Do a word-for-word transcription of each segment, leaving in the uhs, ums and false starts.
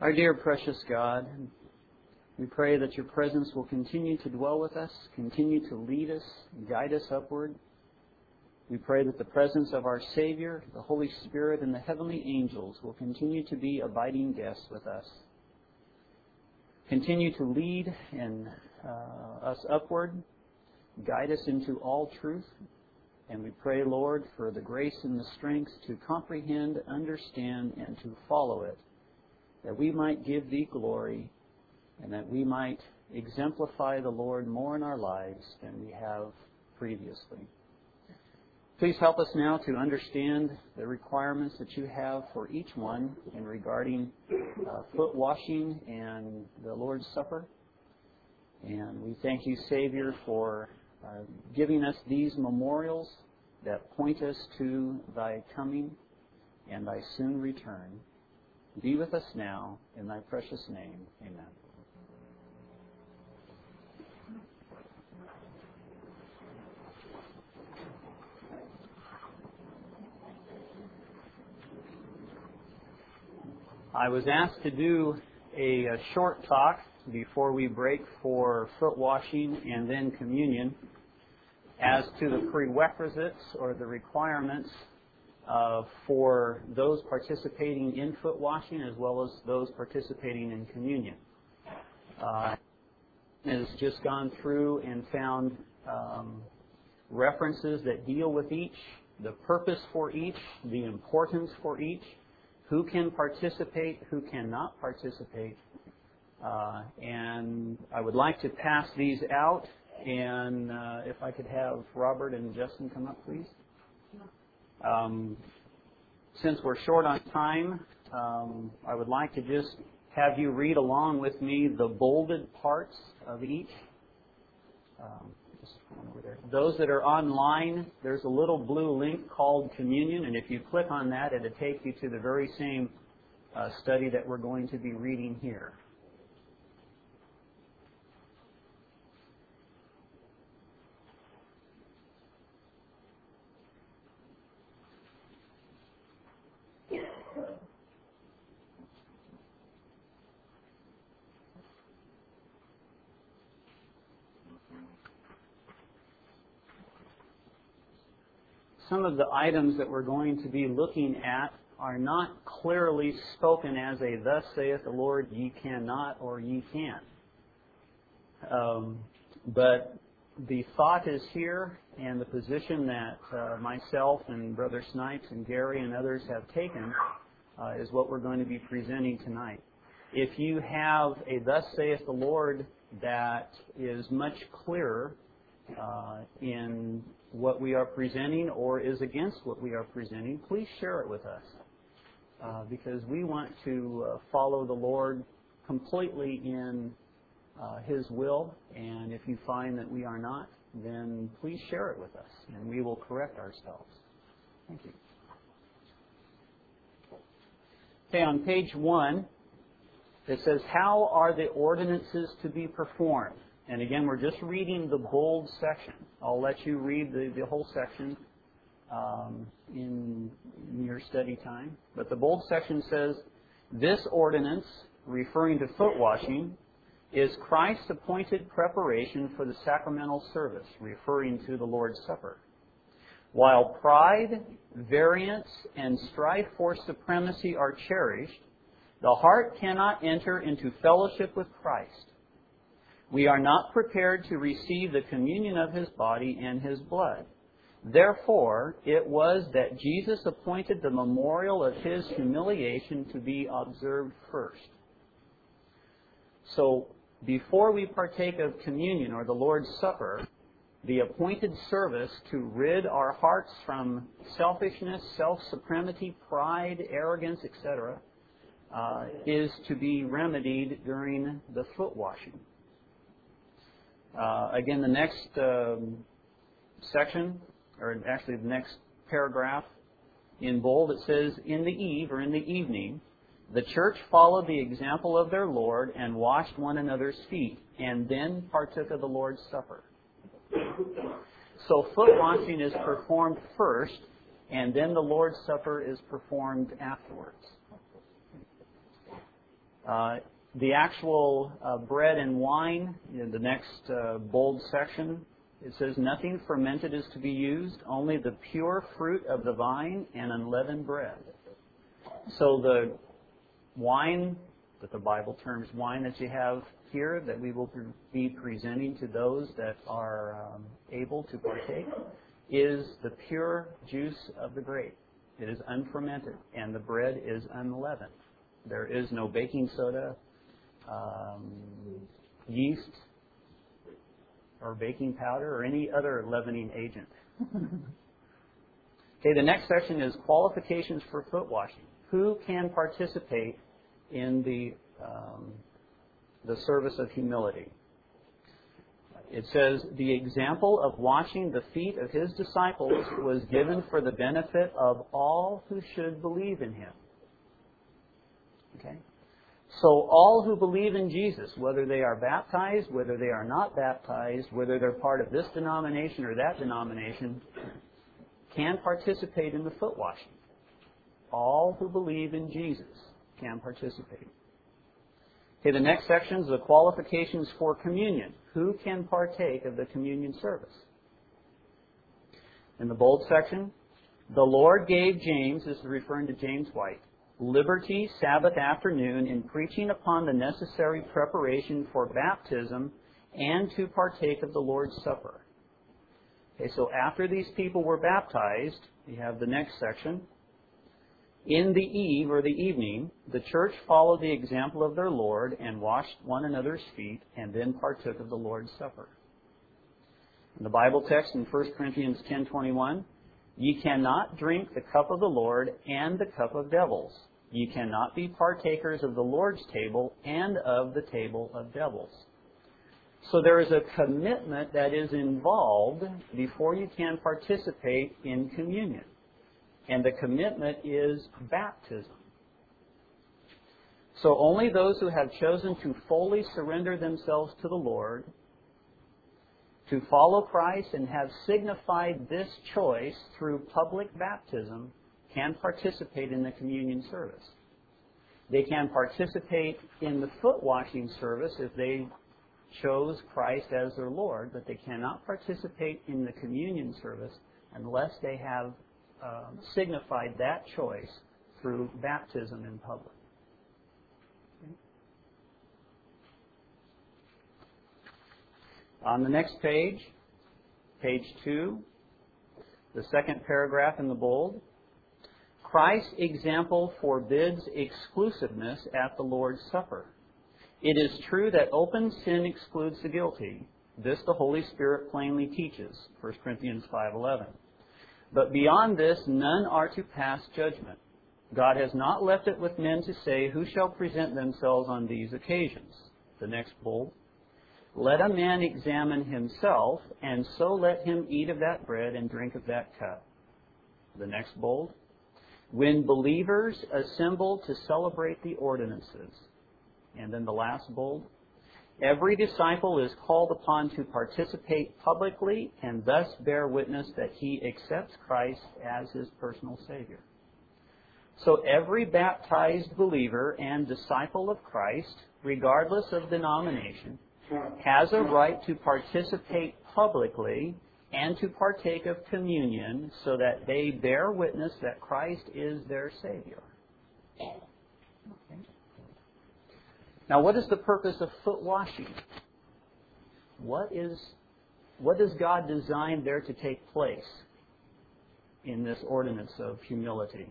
Our dear precious God, we pray that your presence will continue to dwell with us, continue to lead us, guide us upward. We pray that the presence of our Savior, the Holy Spirit, and the heavenly angels will continue to be abiding guests with us. Continue to lead and uh, us upward, guide us into all truth. And we pray, Lord, for the grace and the strength to comprehend, understand, and to follow it, that we might give Thee glory and that we might exemplify the Lord more in our lives than we have previously. Please help us now to understand the requirements that you have for each one in regarding uh, foot washing and the Lord's Supper. And we thank you, Savior, for uh, giving us these memorials that point us to Thy coming and Thy soon return. Be with us now, in Thy precious name. Amen. I was asked to do a, a short talk before we break for foot washing and then communion as to the prerequisites or the requirements uh, for those participating in foot washing as well as those participating in communion. Uh, has just gone through and found um, references that deal with each, the purpose for each, the importance for each, who can participate, who cannot participate. Uh, and I would like to pass these out. And uh, if I could have Robert and Justin come up, please. Um, since we're short on time, um, I would like to just have you read along with me the bolded parts of each. Um, just one over there. Those that are online, there's a little blue link called Communion, and if you click on that, it'll take you to the very same uh, study that we're going to be reading here. Some of the items that we're going to be looking at are not clearly spoken as a thus saith the Lord, ye cannot or ye can. Um, but the thought is here, and the position that uh, myself and Brother Snipes and Gary and others have taken uh, is what we're going to be presenting tonight. If you have a thus saith the Lord that is much clearer uh, in what we are presenting or is against what we are presenting, please share it with us. Uh, because we want to uh, follow the Lord completely in uh, His will. And if you find that we are not, then please share it with us and we will correct ourselves. Thank you. Okay, on page one, it says, how are the ordinances to be performed? And again, we're just reading the bold section. I'll let you read the, the whole section um, in, in your study time. But the bold section says, this ordinance, referring to foot washing, is Christ's appointed preparation for the sacramental service, referring to the Lord's Supper. While pride, variance, and strife for supremacy are cherished, the heart cannot enter into fellowship with Christ. We are not prepared to receive the communion of His body and His blood. Therefore, it was that Jesus appointed the memorial of His humiliation to be observed first. So, before we partake of communion or the Lord's Supper, the appointed service to rid our hearts from selfishness, self-supremacy, pride, arrogance, et cetera, uh, is to be remedied during the foot washing. Uh, again, the next um, section, or actually the next paragraph in bold, it says, in the eve, or in the evening, the church followed the example of their Lord and washed one another's feet, and then partook of the Lord's Supper. So foot washing is performed first, and then the Lord's Supper is performed afterwards. Uh, the actual uh, bread and wine, in the next uh, bold section, it says, nothing fermented is to be used, only the pure fruit of the vine and unleavened bread. So the wine, that the Bible terms wine that you have here, that we will be presenting to those that are um, able to partake, is the pure juice of the grape. It is unfermented, and the bread is unleavened. There is no baking soda, um, yeast, or baking powder, or any other leavening agent. Okay, the next section is qualifications for foot washing. Who can participate in the um, the service of humility? It says, the example of washing the feet of his disciples was given for the benefit of all who should believe in him. Okay? So all who believe in Jesus, whether they are baptized, whether they are not baptized, whether they're part of this denomination or that denomination, can participate in the foot washing. All who believe in Jesus can participate. Okay, the next section is the qualifications for communion. Who can partake of the communion service? In the bold section, the Lord gave James, this is referring to James White, liberty Sabbath afternoon in preaching upon the necessary preparation for baptism and to partake of the Lord's Supper. Okay, so after these people were baptized, we have the next section. In the eve, or the evening, the church followed the example of their Lord and washed one another's feet and then partook of the Lord's Supper. In the Bible text in First Corinthians ten twenty-one, ye cannot drink the cup of the Lord and the cup of devils. Ye cannot be partakers of the Lord's table and of the table of devils. So there is a commitment that is involved before you can participate in communion. And the commitment is baptism. So only those who have chosen to fully surrender themselves to the Lord, to follow Christ and have signified this choice through public baptism, can participate in the communion service. They can participate in the foot washing service if they chose Christ as their Lord, but they cannot participate in the communion service unless they have Um, signified that choice through baptism in public. Okay. On the next page, page two, the second paragraph in the bold, Christ's example forbids exclusiveness at the Lord's Supper. It is true that open sin excludes the guilty. This the Holy Spirit plainly teaches, First Corinthians five eleven. But beyond this, none are to pass judgment. God has not left it with men to say who shall present themselves on these occasions. The next bold. Let a man examine himself, and so let him eat of that bread and drink of that cup. The next bold. When believers assemble to celebrate the ordinances. And then the last bold. Every disciple is called upon to participate publicly and thus bear witness that he accepts Christ as his personal Savior. So every baptized believer and disciple of Christ, regardless of denomination, has a right to participate publicly and to partake of communion so that they bear witness that Christ is their Savior. Okay. Now, what is the purpose of foot washing? What is, what does God design there to take place in this ordinance of humility?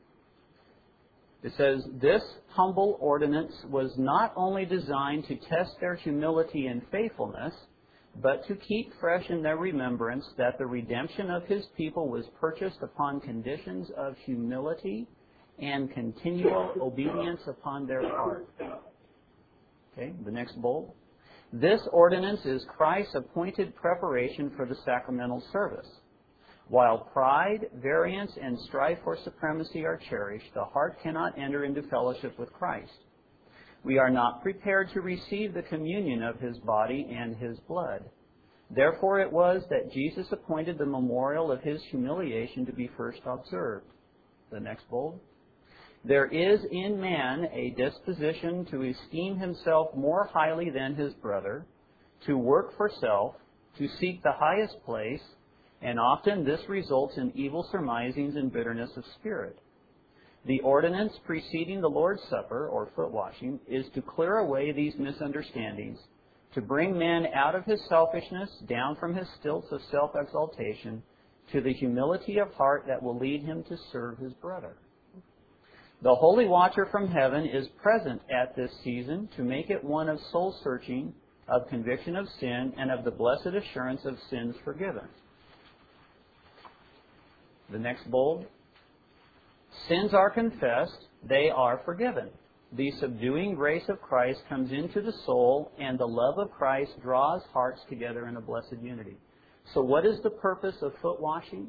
It says, this humble ordinance was not only designed to test their humility and faithfulness, but to keep fresh in their remembrance that the redemption of His people was purchased upon conditions of humility and continual obedience upon their part. Okay, the next bold. This ordinance is Christ's appointed preparation for the sacramental service. While pride, variance, and strife for supremacy are cherished, the heart cannot enter into fellowship with Christ. We are not prepared to receive the communion of His body and His blood. Therefore it was that Jesus appointed the memorial of His humiliation to be first observed. The next bold. There is in man a disposition to esteem himself more highly than his brother, to work for self, to seek the highest place, and often this results in evil surmisings and bitterness of spirit. The ordinance preceding the Lord's Supper, or foot washing, is to clear away these misunderstandings, to bring man out of his selfishness, down from his stilts of self-exaltation, to the humility of heart that will lead him to serve his brother. The Holy Watcher from heaven is present at this season to make it one of soul-searching, of conviction of sin, and of the blessed assurance of sins forgiven. The next bold. Sins are confessed, they are forgiven. The subduing grace of Christ comes into the soul, and the love of Christ draws hearts together in a blessed unity. So what is the purpose of foot washing?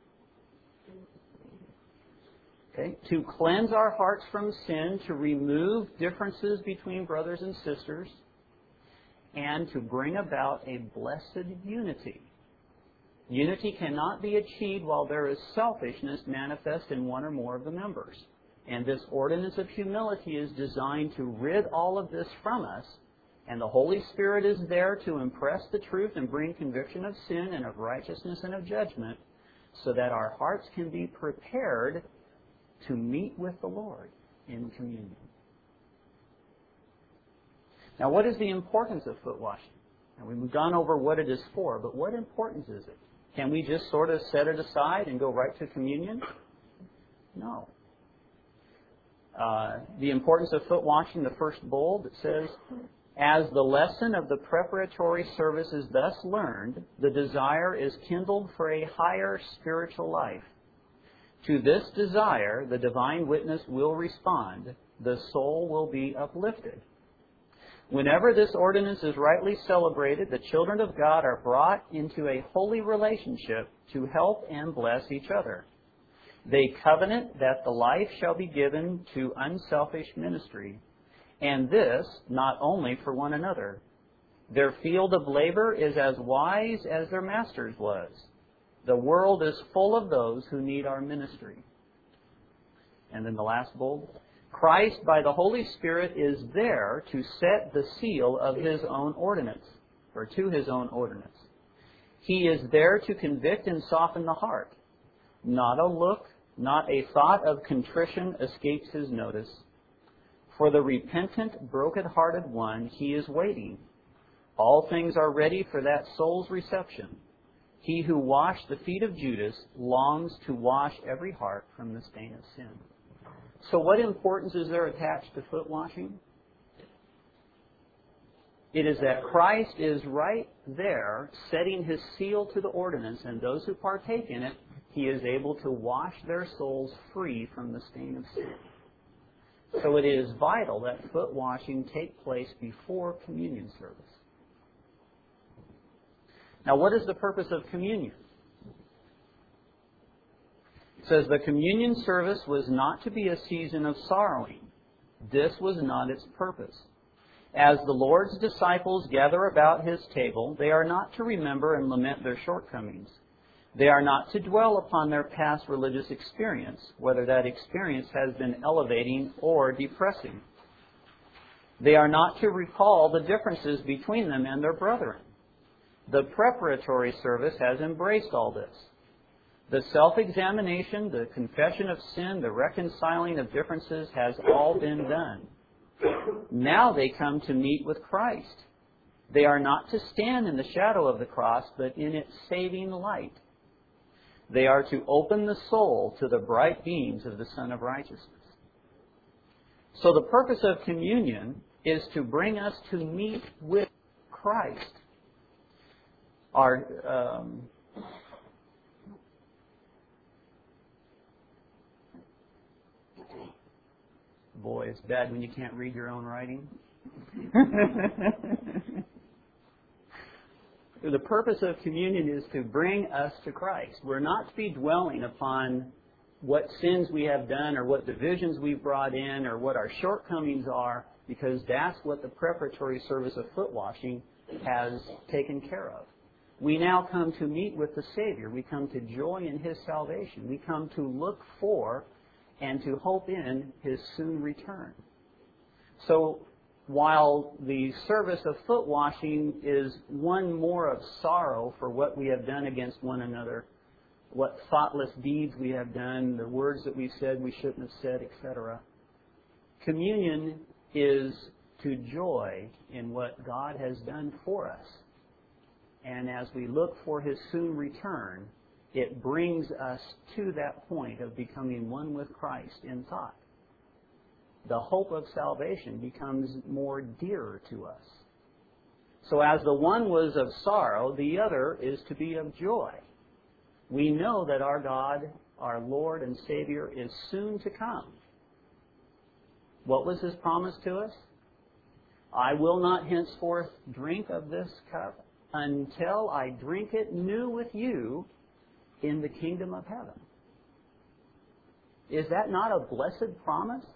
Okay, to cleanse our hearts from sin, to remove differences between brothers and sisters, and to bring about a blessed unity. Unity cannot be achieved while there is selfishness manifest in one or more of the members. And this ordinance of humility is designed to rid all of this from us, and the Holy Spirit is there to impress the truth and bring conviction of sin and of righteousness and of judgment, so that our hearts can be prepared to meet with the Lord in communion. Now, what is the importance of foot washing? Now, we've gone over what it is for, but what importance is it? Can we just sort of set it aside and go right to communion? No. Uh, the importance of foot washing, the first bold, it says, as the lesson of the preparatory service is thus learned, the desire is kindled for a higher spiritual life. To this desire, the divine witness will respond. The soul will be uplifted. Whenever this ordinance is rightly celebrated, the children of God are brought into a holy relationship to help and bless each other. They covenant that the life shall be given to unselfish ministry, and this not only for one another. Their field of labor is as wise as their master's was. The world is full of those who need our ministry. And then the last bold. Christ, by the Holy Spirit, is there to set the seal of His own ordinance, or to His own ordinance. He is there to convict and soften the heart. Not a look, not a thought of contrition escapes His notice. For the repentant, broken-hearted one, He is waiting. All things are ready for that soul's reception. He who washed the feet of Judas longs to wash every heart from the stain of sin. So what importance is there attached to foot washing? It is that Christ is right there setting His seal to the ordinance, and those who partake in it, He is able to wash their souls free from the stain of sin. So it is vital that foot washing take place before communion service. Now, what is the purpose of communion? It says the communion service was not to be a season of sorrowing. This was not its purpose. As the Lord's disciples gather about His table, they are not to remember and lament their shortcomings. They are not to dwell upon their past religious experience, whether that experience has been elevating or depressing. They are not to recall the differences between them and their brethren. The preparatory service has embraced all this. The self-examination, the confession of sin, the reconciling of differences has all been done. Now they come to meet with Christ. They are not to stand in the shadow of the cross, but in its saving light. They are to open the soul to the bright beams of the Sun of Righteousness. So the purpose of communion is to bring us to meet with Christ. Our um, boy, it's bad when you can't read your own writing. The purpose of communion is to bring us to Christ. We're not to be dwelling upon what sins we have done or what divisions we've brought in or what our shortcomings are, because that's what the preparatory service of foot washing has taken care of. We now come to meet with the Savior. We come to joy in His salvation. We come to look for and to hope in His soon return. So while the service of foot washing is one more of sorrow for what we have done against one another, what thoughtless deeds we have done, the words that we said we shouldn't have said, et cetera, communion is to joy in what God has done for us. And as we look for His soon return, it brings us to that point of becoming one with Christ in thought. The hope of salvation becomes more dearer to us. So as the one was of sorrow, the other is to be of joy. We know that our God, our Lord and Savior, is soon to come. What was His promise to us? I will not henceforth drink of this cup until I drink it new with you in the kingdom of heaven. Is that not a blessed promise?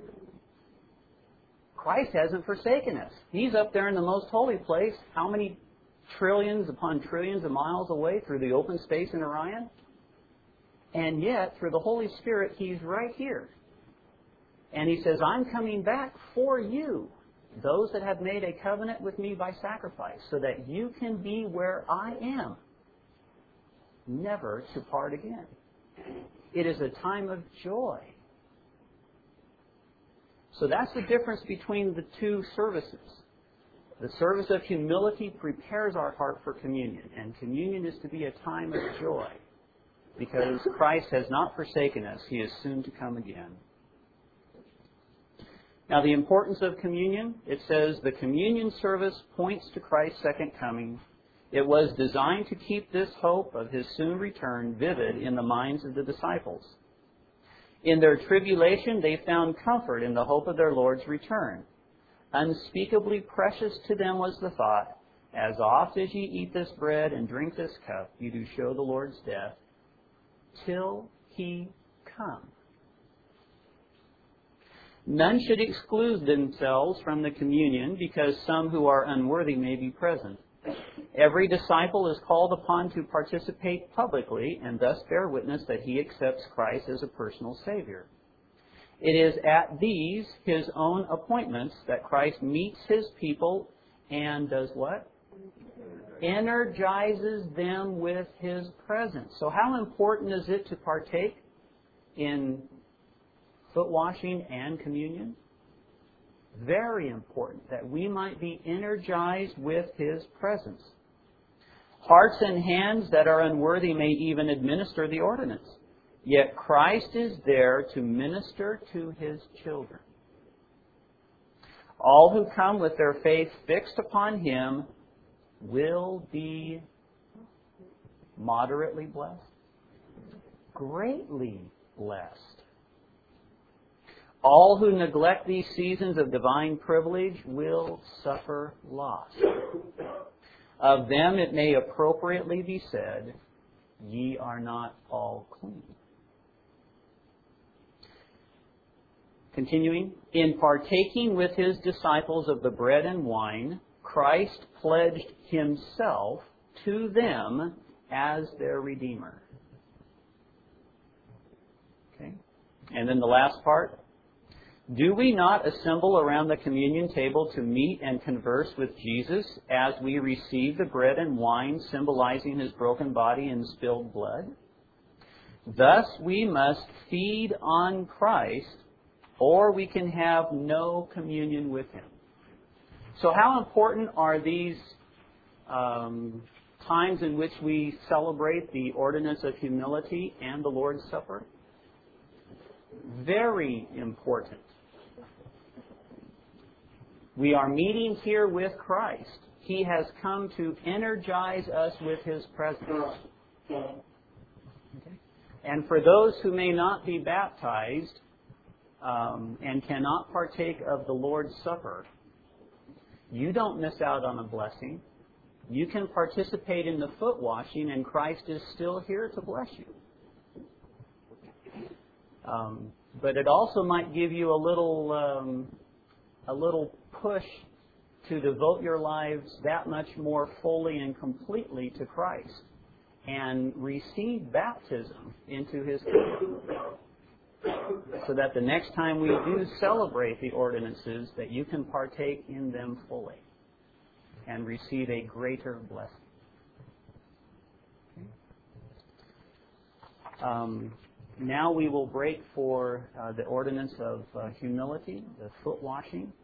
Christ hasn't forsaken us. He's up there in the most holy place, how many trillions upon trillions of miles away through the open space in Orion? And yet, through the Holy Spirit, He's right here. And He says, I'm coming back for you, those that have made a covenant with me by sacrifice, so that you can be where I am, never to part again. It is a time of joy. So that's the difference between the two services. The service of humility prepares our heart for communion, and communion is to be a time of joy, because Christ has not forsaken us. He is soon to come again. Now, the importance of communion, it says the communion service points to Christ's second coming. It was designed to keep this hope of His soon return vivid in the minds of the disciples. In their tribulation, they found comfort in the hope of their Lord's return. Unspeakably precious to them was the thought, as oft as ye eat this bread and drink this cup, you do show the Lord's death, till He come. None should exclude themselves from the communion, because some who are unworthy may be present. Every disciple is called upon to participate publicly and thus bear witness that he accepts Christ as a personal Savior. It is at these, His own appointments, that Christ meets His people and does what? Energizes them with His presence. So how important is it to partake in foot washing and communion? Very important, that we might be energized with His presence. Hearts and hands that are unworthy may even administer the ordinance. Yet Christ is there to minister to His children. All who come with their faith fixed upon Him will be moderately blessed, greatly blessed. All who neglect these seasons of divine privilege will suffer loss. Of them it may appropriately be said, ye are not all clean. Continuing, in partaking with His disciples of the bread and wine, Christ pledged Himself to them as their Redeemer. Okay? And then the last part. Do we not assemble around the communion table to meet and converse with Jesus as we receive the bread and wine symbolizing His broken body and spilled blood? Thus we must feed on Christ, or we can have no communion with Him. So how important are these um, times in which we celebrate the ordinance of humility and the Lord's Supper? Very important. We are meeting here with Christ. He has come to energize us with His presence. Okay? And for those who may not be baptized um, and cannot partake of the Lord's Supper, you don't miss out on a blessing. You can participate in the foot washing, and Christ is still here to bless you. Um, but it also might give you a little, um, a little push to devote your lives that much more fully and completely to Christ and receive baptism into His kingdom. so that the next time we do celebrate the ordinances, that you can partake in them fully and receive a greater blessing. Okay. Um, now we will break for uh, the ordinance of uh, humility, the foot washing.